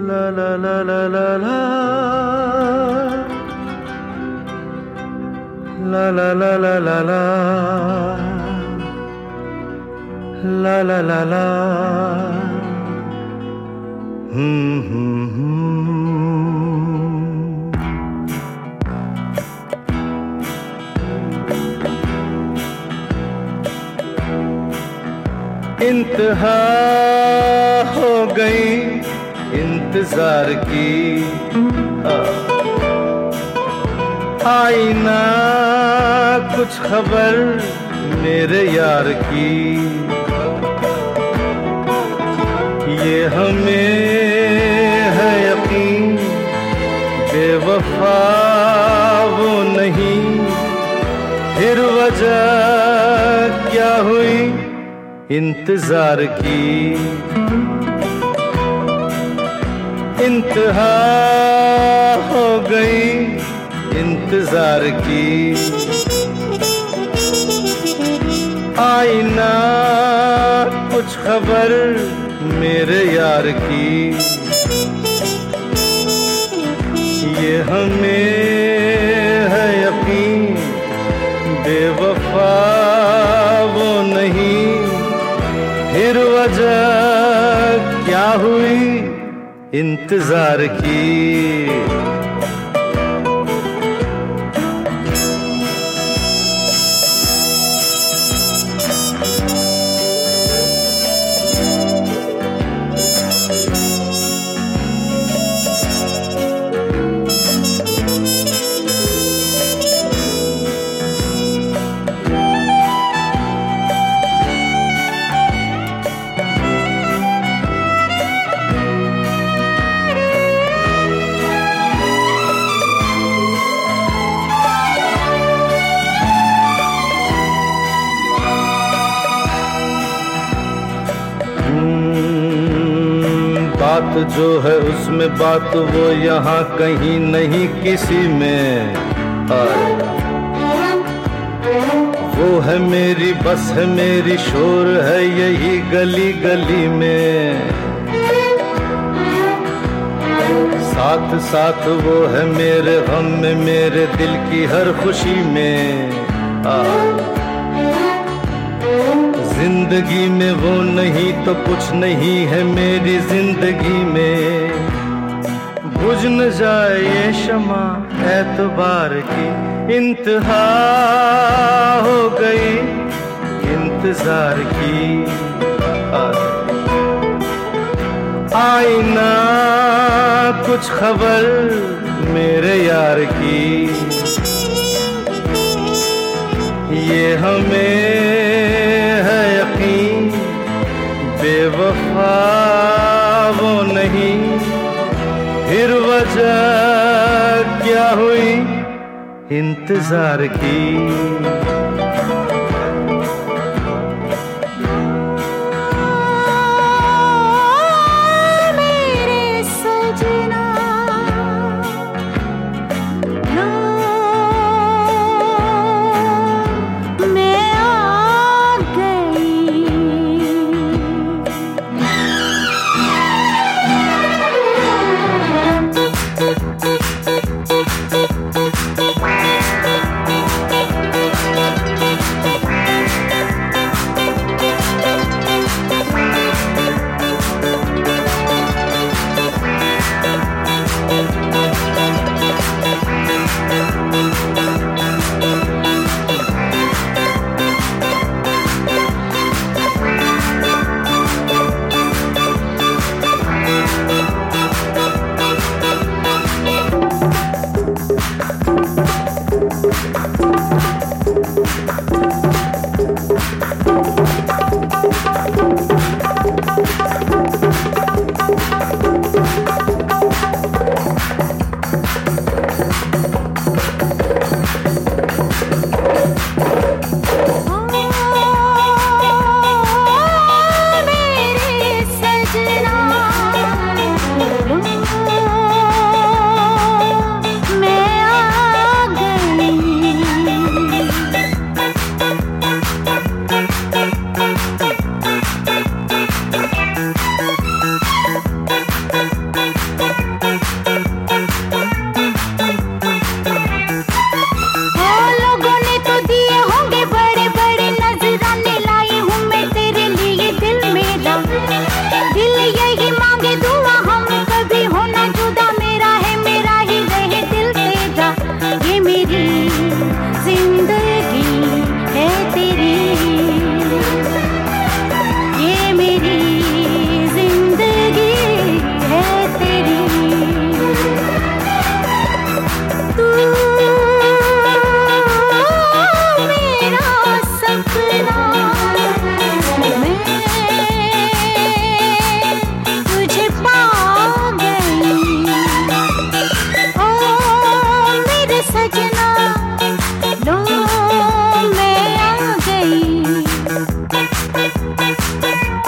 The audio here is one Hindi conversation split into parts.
La la la la la la. La la la la la la. La la la la. इंतहा हो गई इंतजार की, आई ना कुछ खबर मेरे यार की। ये हमें है यकीन बेवफा वो नहीं, फिर वजह क्या हुई इंतजार की। इंतहा हो गई इंतजार की, आई ना कुछ खबर मेरे यार की। ये हमें है यकीन बेवफा वो नहीं, फिर वजह क्या हुई इंतजार की। बात जो है उसमें बात वो यहाँ कहीं नहीं किसी में। वो है मेरी बस है मेरी शोर है यही गली गली में। साथ साथ वो है मेरे गम में मेरे दिल की हर खुशी में। जिंदगी में वो नहीं तो कुछ नहीं है मेरी जिंदगी में। बुझ न जाए ये शमा एतबार की, इंतहा हो गई इंतजार की। आई ना कुछ खबर मेरे यार की। ये हमें है यकीन बेवफा वो नहीं, फिर वजह क्या हुई इंतजार की।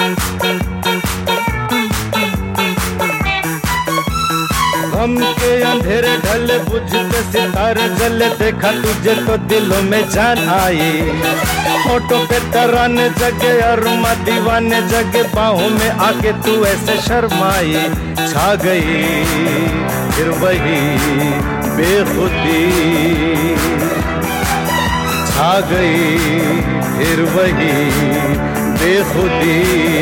गम के अंधेरे ढले, बुझते सितारे जले, देखा तुझे तो दिलों में जान आई। होठों पे तराने जगे और दीवाने जगे, बाहों में आके तू ऐसे शर्माई। छा गई फिर वही बेखुदी, छा गई फिर वही बेखुदी।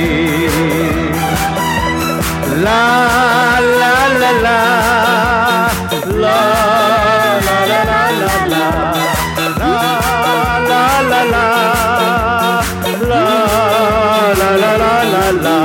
ला ला ला ला ला ला ला ला ला ला ला ला ला ला ला ला ला।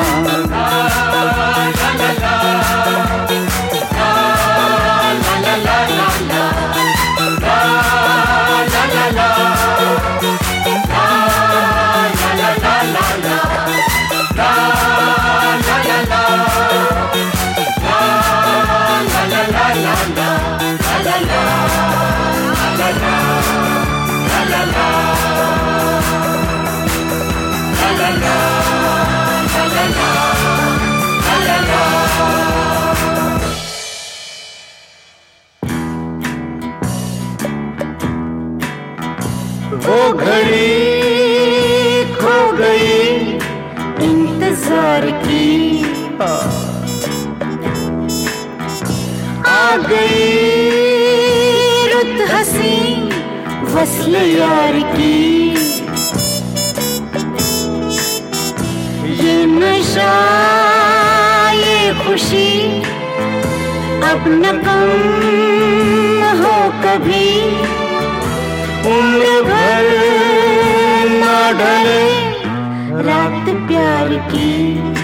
वो घड़ी खो गई इंतजार की, आ गई रुत हंसी वस्ल यार की। ये नशा ये खुशी अब न कम हो कभी, उम्र भर ना ढले रात प्यार की,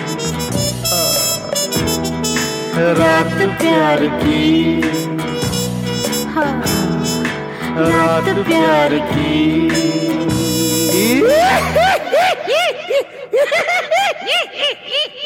रात प्यार की, हाँ रात प्यार की।